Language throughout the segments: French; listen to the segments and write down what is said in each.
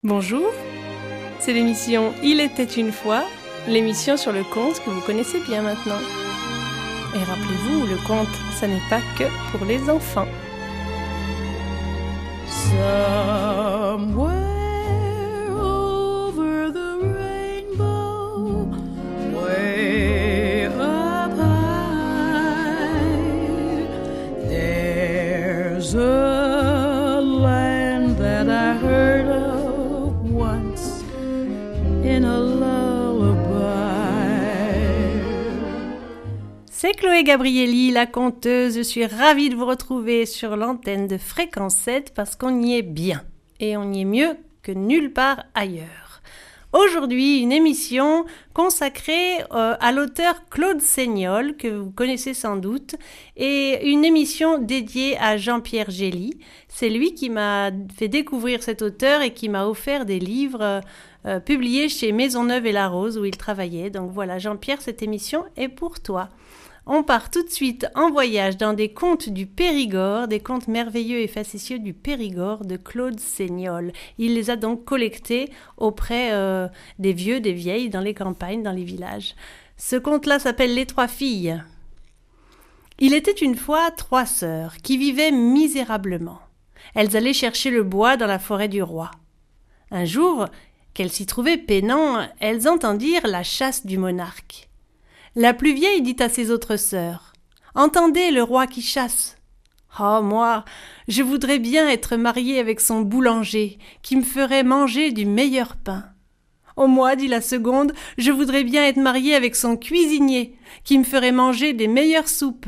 Bonjour, c'est l'émission Il était une fois, l'émission sur le conte que vous connaissez bien maintenant. Et rappelez-vous, le conte, ça n'est pas que pour les enfants. Somewhere over the rainbow, way up high, there's a land that I heard of once in a lullaby. C'est Chloé Gabrielli, la conteuse. Je suis ravie de vous retrouver sur l'antenne de Fréquence 7 parce qu'on y est bien. Et on y est mieux que nulle part ailleurs. Aujourd'hui, une émission consacrée à l'auteur Claude Seignol, que vous connaissez sans doute, et une émission dédiée à Jean-Pierre Gély. C'est lui qui m'a fait découvrir cet auteur et qui m'a offert des livres publiés chez Maisonneuve et La Rose où il travaillait. Donc voilà, Jean-Pierre, cette émission est pour toi. On part tout de suite en voyage dans des contes du Périgord, des contes merveilleux et facétieux du Périgord de Claude Seignol. Il les a donc collectés auprès des vieux, des vieilles, dans les campagnes, dans les villages. Ce conte-là s'appelle Les Trois Filles. Il était une fois 3 sœurs qui vivaient misérablement. Elles allaient chercher le bois dans la forêt du roi. Un jour, qu'elles s'y trouvaient peinant, elles entendirent la chasse du monarque. La plus vieille dit à ses autres sœurs : « Entendez le roi qui chasse. Oh, moi, je voudrais bien être mariée avec son boulanger, qui me ferait manger du meilleur pain. Oh, moi, dit la seconde, je voudrais bien être mariée avec son cuisinier, qui me ferait manger des meilleures soupes.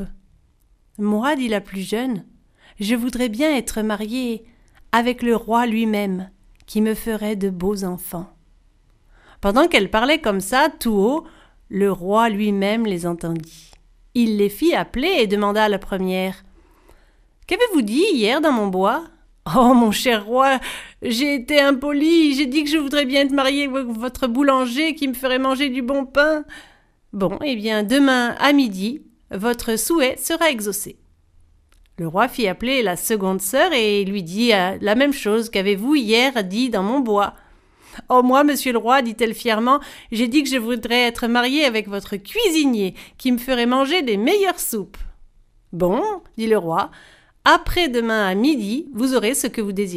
Moi, dit la plus jeune, je voudrais bien être mariée avec le roi lui-même, qui me ferait de beaux enfants. » Pendant qu'elles parlaient comme ça, tout haut, le roi lui-même les entendit. Il les fit appeler et demanda à la première : « Qu'avez-vous dit hier dans mon bois ? » ?»« Oh, mon cher roi, j'ai été impolie, j'ai dit que je voudrais bien être mariée avec votre boulanger qui me ferait manger du bon pain. »« Bon, eh bien, demain à midi, votre souhait sera exaucé. » Le roi fit appeler la seconde sœur et lui dit la même chose qu'avez-vous hier dit dans mon bois. « Oh, moi, monsieur le roi, dit-elle fièrement, j'ai dit que je voudrais être mariée avec votre cuisinier, qui me ferait manger des meilleures soupes. »« Bon, dit le roi, après-demain à midi, vous aurez ce que vous désirez. »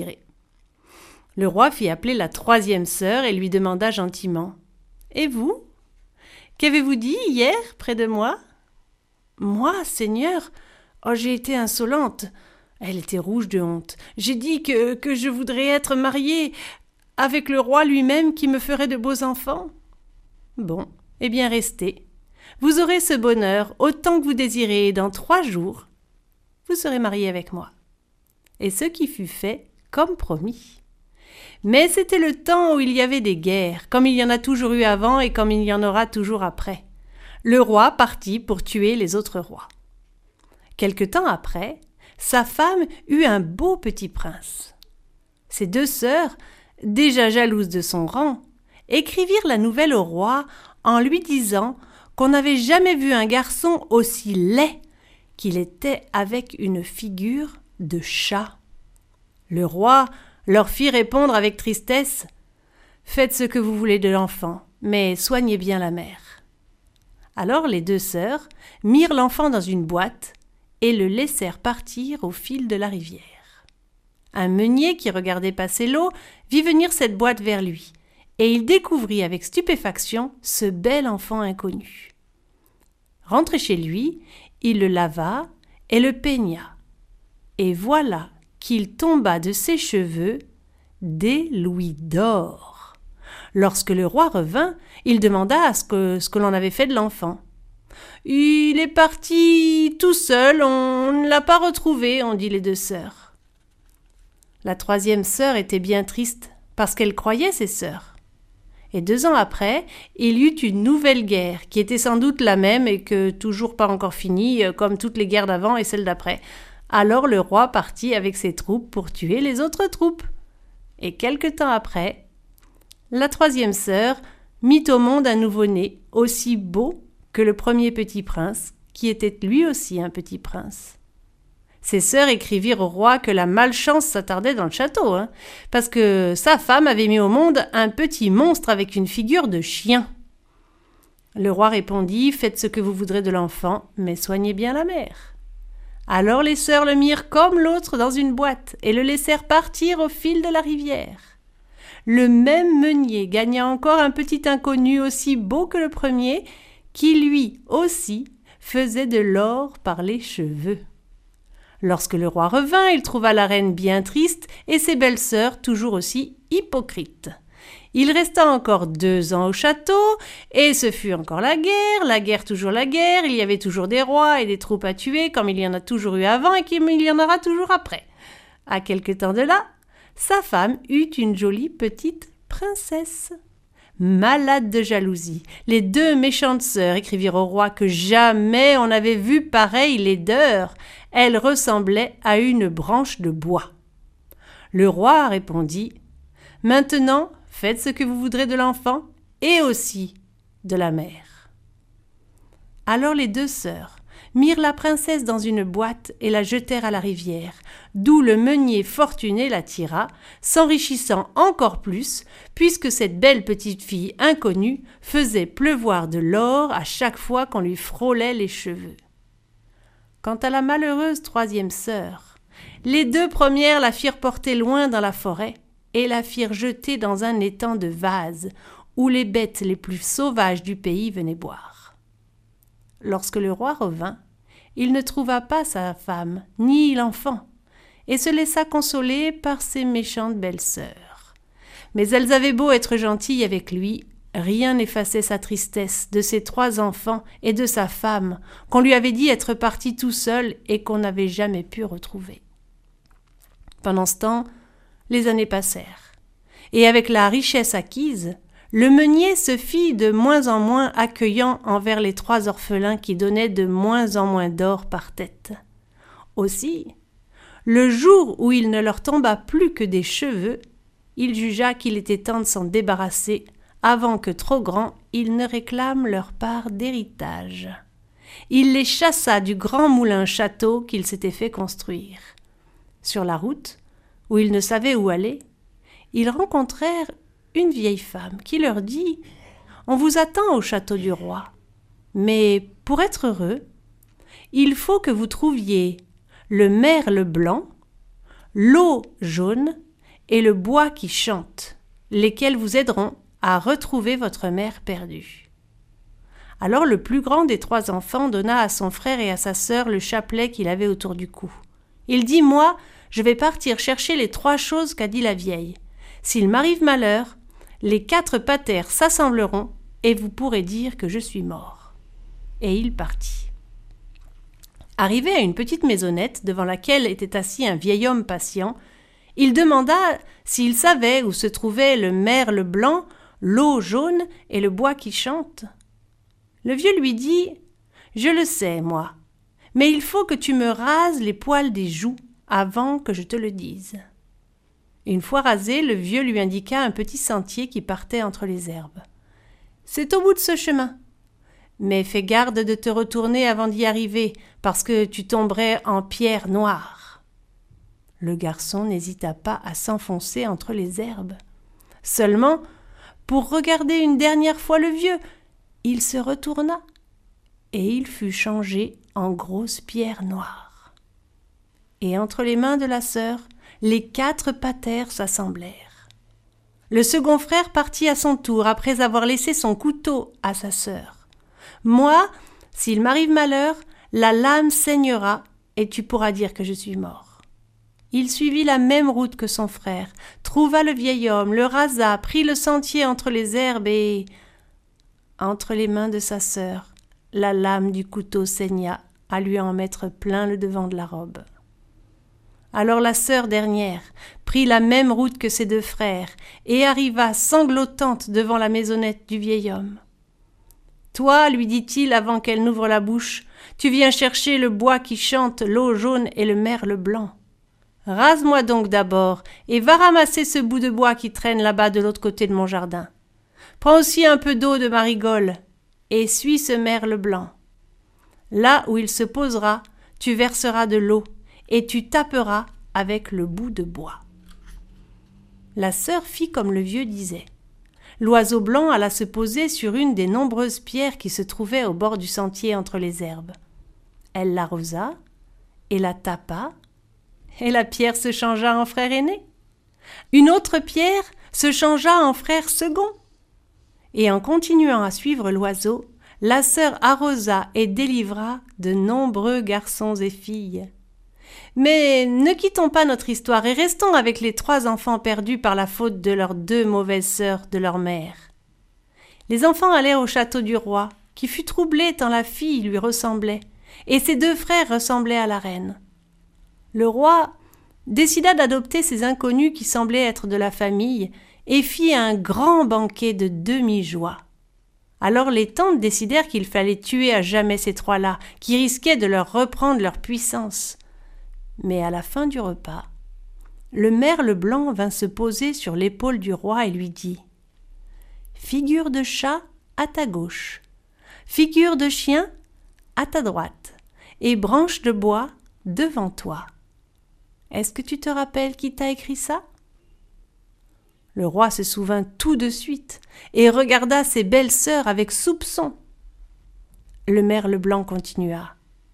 Le roi fit appeler la troisième sœur et lui demanda gentiment : « Et vous ? Qu'avez-vous dit hier près de moi ? » ?»« Moi, Seigneur, oh, j'ai été insolente. » Elle était rouge de honte. « J'ai dit que je voudrais être mariée avec le roi lui-même qui me ferait de beaux enfants. » »« Bon, eh bien restez. Vous aurez ce bonheur autant que vous désirez et dans 3 jours, vous serez mariés avec moi. » Et ce qui fut fait comme promis. Mais c'était le temps où il y avait des guerres, comme il y en a toujours eu avant et comme il y en aura toujours après. Le roi partit pour tuer les autres rois. Quelque temps après, sa femme eut un beau petit prince. Ses 2 sœurs, déjà jalouses de son rang, écrivirent la nouvelle au roi en lui disant qu'on n'avait jamais vu un garçon aussi laid, qu'il était avec une figure de chat. Le roi leur fit répondre avec tristesse : « Faites ce que vous voulez de l'enfant, mais soignez bien la mère. » Alors les 2 sœurs mirent l'enfant dans une boîte et le laissèrent partir au fil de la rivière. Un meunier qui regardait passer l'eau vit venir cette boîte vers lui, et il découvrit avec stupéfaction ce bel enfant inconnu. Rentré chez lui, il le lava et le peigna, et voilà qu'il tomba de ses cheveux des louis d'or. Lorsque le roi revint, il demanda ce que l'on avait fait de l'enfant. « Il est parti tout seul, on ne l'a pas retrouvé, » ont dit les 2 sœurs. La troisième sœur était bien triste parce qu'elle croyait ses sœurs. Et 2 ans après, il y eut une nouvelle guerre qui était sans doute la même et que toujours pas encore finie, comme toutes les guerres d'avant et celles d'après. Alors le roi partit avec ses troupes pour tuer les autres troupes. Et quelque temps après, la troisième sœur mit au monde un nouveau-né aussi beau que le premier petit prince, qui était lui aussi un petit prince. Ses sœurs écrivirent au roi que la malchance s'attardait dans le château, parce que sa femme avait mis au monde un petit monstre avec une figure de chien. Le roi répondit « Faites ce que vous voudrez de l'enfant, mais soignez bien la mère. » Alors les sœurs le mirent comme l'autre dans une boîte et le laissèrent partir au fil de la rivière. Le même meunier gagna encore un petit inconnu aussi beau que le premier, qui lui aussi faisait de l'or par les cheveux. Lorsque le roi revint, il trouva la reine bien triste et ses belles sœurs toujours aussi hypocrites. Il resta encore 2 ans au château, et ce fut encore la guerre toujours la guerre, il y avait toujours des rois et des troupes à tuer, comme il y en a toujours eu avant et comme il y en aura toujours après. À quelque temps de là, sa femme eut une jolie petite princesse. Malade de jalousie, les 2 méchantes sœurs écrivirent au roi que jamais on n'avait vu pareille laideur. Elle ressemblait à une branche de bois. Le roi répondit « Maintenant, faites ce que vous voudrez de l'enfant et aussi de la mère. » Alors les 2 sœurs mirent la princesse dans une boîte et la jetèrent à la rivière, d'où le meunier fortuné la tira, s'enrichissant encore plus, puisque cette belle petite fille inconnue faisait pleuvoir de l'or à chaque fois qu'on lui frôlait les cheveux. Quant à la malheureuse 3e sœur, les 2 premières la firent porter loin dans la forêt et la firent jeter dans un étang de vase où les bêtes les plus sauvages du pays venaient boire. Lorsque le roi revint, il ne trouva pas sa femme ni l'enfant et se laissa consoler par ses méchantes belles sœurs. Mais elles avaient beau être gentilles avec lui, rien n'effaçait sa tristesse de ses 3 enfants et de sa femme qu'on lui avait dit être parti tout seul et qu'on n'avait jamais pu retrouver. Pendant ce temps, les années passèrent, et avec la richesse acquise, le meunier se fit de moins en moins accueillant envers les 3 orphelins qui donnaient de moins en moins d'or par tête. Aussi, le jour où il ne leur tomba plus que des cheveux, il jugea qu'il était temps de s'en débarrasser avant que trop grands, ils ne réclament leur part d'héritage. Il les chassa du grand moulin-château qu'il s'était fait construire. Sur la route, où ils ne savaient où aller, ils rencontrèrent une vieille femme qui leur dit « On vous attend au château du roi, mais pour être heureux, il faut que vous trouviez le merle blanc, l'eau jaune et le bois qui chante, lesquels vous aideront à retrouver votre mère perdue. » Alors le plus grand des 3 enfants donna à son frère et à sa sœur le chapelet qu'il avait autour du cou. Il dit « Moi, je vais partir chercher les 3 choses qu'a dit la vieille. S'il m'arrive malheur, les 4 patères s'assembleront et vous pourrez dire que je suis mort. » Et il partit. Arrivé à une petite maisonnette devant laquelle était assis un vieil homme patient, il demanda s'il savait où se trouvait le merle blanc, l'eau jaune et le bois qui chante. Le vieux lui dit « Je le sais, moi, mais il faut que tu me rases les poils des joues avant que je te le dise. » Une fois rasé, le vieux lui indiqua un petit sentier qui partait entre les herbes. « C'est au bout de ce chemin. Mais fais garde de te retourner avant d'y arriver, parce que tu tomberais en pierre noire. » Le garçon n'hésita pas à s'enfoncer entre les herbes. Seulement, pour regarder une dernière fois le vieux, il se retourna et il fut changé en grosse pierre noire. Et entre les mains de la sœur, les 4 patères s'assemblèrent. Le second frère partit à son tour après avoir laissé son couteau à sa sœur. « Moi, s'il m'arrive malheur, la lame saignera et tu pourras dire que je suis mort. » Il suivit la même route que son frère, trouva le vieil homme, le rasa, prit le sentier entre les herbes et, entre les mains de sa sœur, la lame du couteau saigna à lui en mettre plein le devant de la robe. Alors la sœur dernière prit la même route que ses 2 frères et arriva sanglotante devant la maisonnette du vieil homme. « Toi, lui dit-il avant qu'elle n'ouvre la bouche, tu viens chercher le bois qui chante, l'eau jaune et le merle blanc. Rase-moi donc d'abord et va ramasser ce bout de bois qui traîne là-bas de l'autre côté de mon jardin. Prends aussi un peu d'eau de ma rigole et suis ce merle blanc. Là où il se posera, tu verseras de l'eau et tu taperas avec le bout de bois. » La sœur fit comme le vieux disait. L'oiseau blanc alla se poser sur une des nombreuses pierres qui se trouvaient au bord du sentier entre les herbes. Elle l'arrosa et la tapa, et la pierre se changea en frère aîné. Une autre pierre se changea en frère second. Et en continuant à suivre l'oiseau, la sœur arrosa et délivra de nombreux garçons et filles. Mais ne quittons pas notre histoire et restons avec les 3 enfants perdus par la faute de leurs 2 mauvaises sœurs de leur mère. Les enfants allèrent au château du roi, qui fut troublé tant la fille lui ressemblait, et ses 2 frères ressemblaient à la reine. Le roi décida d'adopter ces inconnus qui semblaient être de la famille et fit un grand banquet de demi-joie. Alors les tantes décidèrent qu'il fallait tuer à jamais ces 3-là, qui risquaient de leur reprendre leur puissance. Mais à la fin du repas, le merle blanc vint se poser sur l'épaule du roi et lui dit « Figure de chat à ta gauche, figure de chien à ta droite, et branche de bois devant toi. Est-ce que tu te rappelles qui t'a écrit ça ?» Le roi se souvint tout de suite et regarda ses belles sœurs avec soupçon. Le merle blanc continua.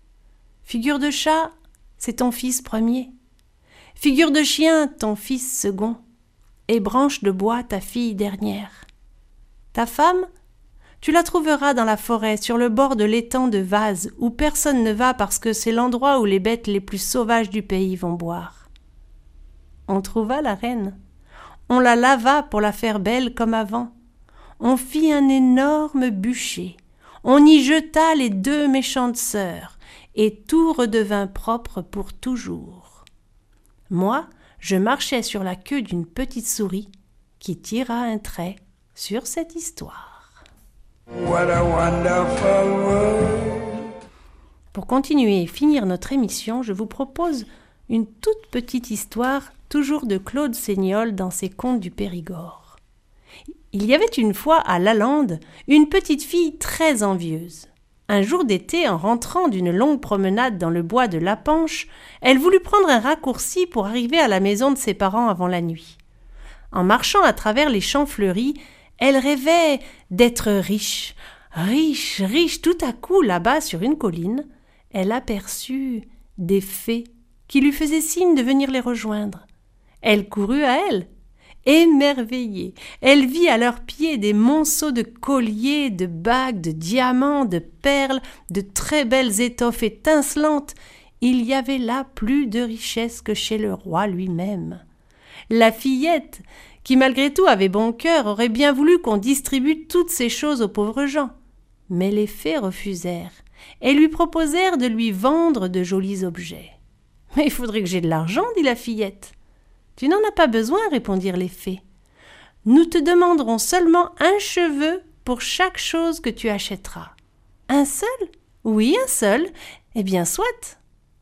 « Figure de chat, c'est ton fils premier. Figure de chien, ton fils second. Et branche de bois, ta fille dernière. Ta femme, tu la trouveras dans la forêt, sur le bord de l'étang de Vase, où personne ne va parce que c'est l'endroit où les bêtes les plus sauvages du pays vont boire. » On trouva la reine. On la lava pour la faire belle comme avant. On fit un énorme bûcher. On y jeta les 2 méchantes sœurs, et tout redevint propre pour toujours. Moi, je marchais sur la queue d'une petite souris qui tira un trait sur cette histoire. What a wonderful world. Pour continuer et finir notre émission, je vous propose une toute petite histoire, toujours de Claude Seignol dans ses contes du Périgord. Il y avait une fois à Lalande une petite fille très envieuse. Un jour d'été, en rentrant d'une longue promenade dans le bois de Lapanche, elle voulut prendre un raccourci pour arriver à la maison de ses parents avant la nuit. En marchant à travers les champs fleuris, elle rêvait d'être riche. Riche, tout à coup, là-bas sur une colline, elle aperçut des fées qui lui faisaient signe de venir les rejoindre. Elle courut à elles. Émerveillée, elle vit à leurs pieds des monceaux de colliers, de bagues, de diamants, de perles, de très belles étoffes étincelantes. Il y avait là plus de richesse que chez le roi lui-même. La fillette, qui malgré tout avait bon cœur, aurait bien voulu qu'on distribue toutes ces choses aux pauvres gens. Mais les fées refusèrent et lui proposèrent de lui vendre de jolis objets. « Mais il faudrait que j'aie de l'argent, dit la fillette. »« Tu n'en as pas besoin, répondirent les fées. Nous te demanderons seulement un cheveu pour chaque chose que tu achèteras. »« Un seul ? Oui, un seul. Eh bien, soit. »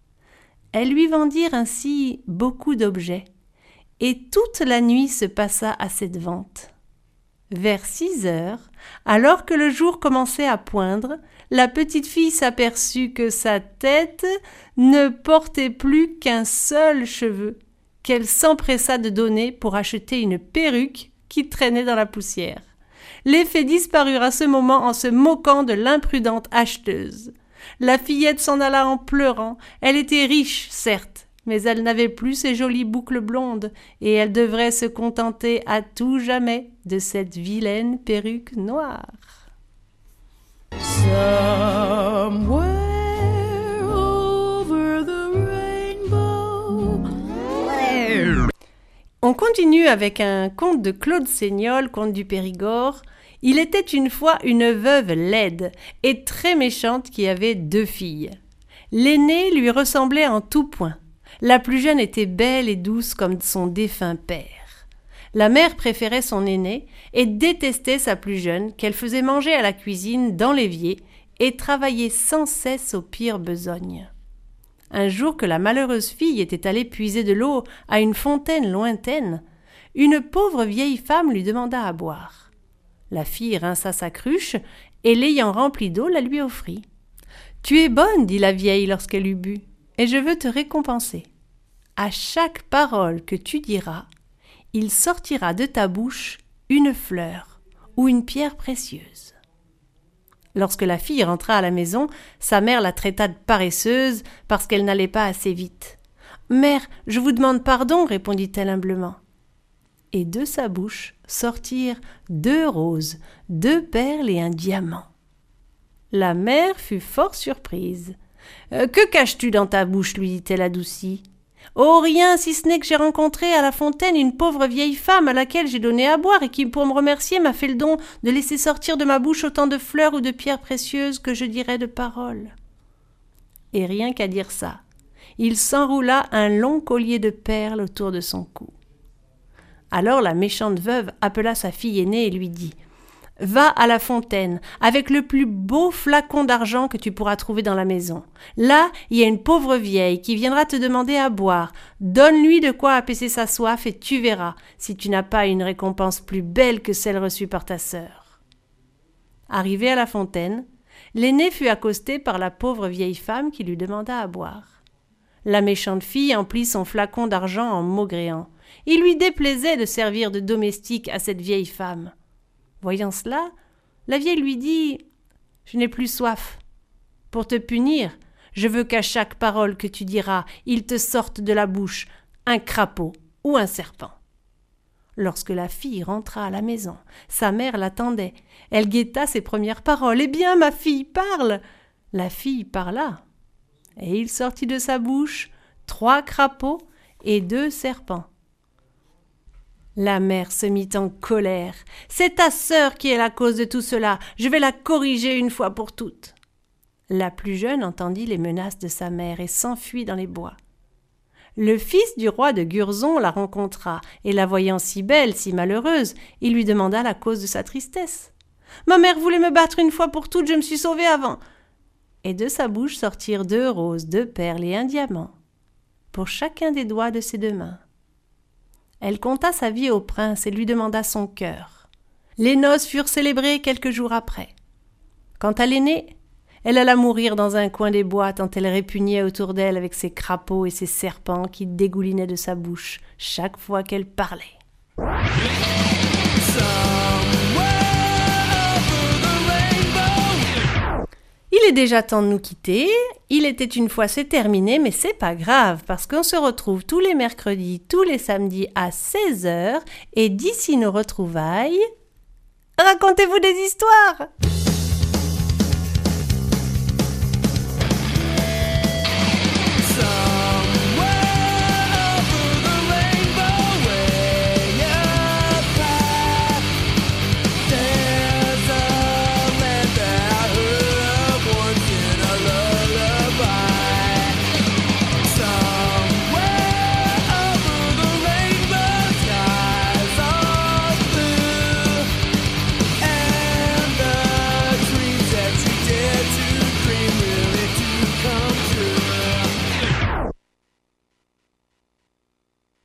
Elles lui vendirent ainsi beaucoup d'objets, et toute la nuit se passa à cette vente. Vers 6 heures, alors que le jour commençait à poindre, la petite fille s'aperçut que sa tête ne portait plus qu'un seul cheveu, qu'elle s'empressa de donner pour acheter une perruque qui traînait dans la poussière. Les fées disparurent à ce moment en se moquant de l'imprudente acheteuse. La fillette s'en alla en pleurant. Elle était riche, certes, mais elle n'avait plus ses jolies boucles blondes, et elle devrait se contenter à tout jamais de cette vilaine perruque noire. Somewhere over the rainbow. On continue avec un conte de Claude Seignol, conte du Périgord. Il était une fois une veuve laide et très méchante qui avait 2 filles. L'aînée lui ressemblait en tout point. La plus jeune était belle et douce comme son défunt père. La mère préférait son aînée et détestait sa plus jeune, qu'elle faisait manger à la cuisine, dans l'évier, et travailler sans cesse aux pires besognes. Un jour que la malheureuse fille était allée puiser de l'eau à une fontaine lointaine, une pauvre vieille femme lui demanda à boire. La fille rinça sa cruche et, l'ayant remplie d'eau, la lui offrit. « Tu es bonne, dit la vieille lorsqu'elle eut bu, et je veux te récompenser. À chaque parole que tu diras, il sortira de ta bouche une fleur ou une pierre précieuse. » Lorsque la fille rentra à la maison, sa mère la traita de paresseuse parce qu'elle n'allait pas assez vite. « Mère, je vous demande pardon, » répondit-elle humblement. Et de sa bouche sortirent 2 roses, 2 perles et un diamant. La mère fut fort surprise. « Que caches-tu dans ta bouche ?» lui dit-elle adoucie. « Oh, rien, si ce n'est que j'ai rencontré à la fontaine une pauvre vieille femme à laquelle j'ai donné à boire et qui, pour me remercier, m'a fait le don de laisser sortir de ma bouche autant de fleurs ou de pierres précieuses que je dirais de paroles. » Et rien qu'à dire ça, il s'enroula un long collier de perles autour de son cou. Alors la méchante veuve appela sa fille aînée et lui dit « Va à la fontaine avec le plus beau flacon d'argent que tu pourras trouver dans la maison. Là, il y a une pauvre vieille qui viendra te demander à boire. Donne-lui de quoi apaiser sa soif et tu verras si tu n'as pas une récompense plus belle que celle reçue par ta sœur. » Arrivée à la fontaine, l'aînée fut accostée par la pauvre vieille femme qui lui demanda à boire. La méchante fille emplit son flacon d'argent en maugréant. Il lui déplaisait de servir de domestique à cette vieille femme. Voyant cela, la vieille lui dit « Je n'ai plus soif. Pour te punir, je veux qu'à chaque parole que tu diras, il te sorte de la bouche un crapaud ou un serpent. » Lorsque la fille rentra à la maison, sa mère l'attendait. Elle guetta ses premières paroles. « Eh bien, ma fille, parle !» La fille parla, et il sortit de sa bouche 3 crapauds et 2 serpents. La mère se mit en colère. « C'est ta sœur qui est la cause de tout cela. Je vais la corriger une fois pour toutes. » La plus jeune entendit les menaces de sa mère et s'enfuit dans les bois. Le fils du roi de Gurzon la rencontra, et la voyant si belle, si malheureuse, il lui demanda la cause de sa tristesse. « Ma mère voulait me battre une fois pour toutes, je me suis sauvée avant. » Et de sa bouche sortirent 2 roses, 2 perles et un diamant, pour chacun des doigts de ses 2 mains. Elle conta sa vie au prince et lui demanda son cœur. Les noces furent célébrées quelques jours après. Quant à l'aînée, elle alla mourir dans un coin des bois tant elle répugnait autour d'elle avec ses crapauds et ses serpents qui dégoulinaient de sa bouche chaque fois qu'elle parlait. Il est déjà temps de nous quitter. Il était une fois, c'est terminé, mais c'est pas grave parce qu'on se retrouve tous les mercredis, tous les samedis à 16h et d'ici nos retrouvailles, racontez-vous des histoires!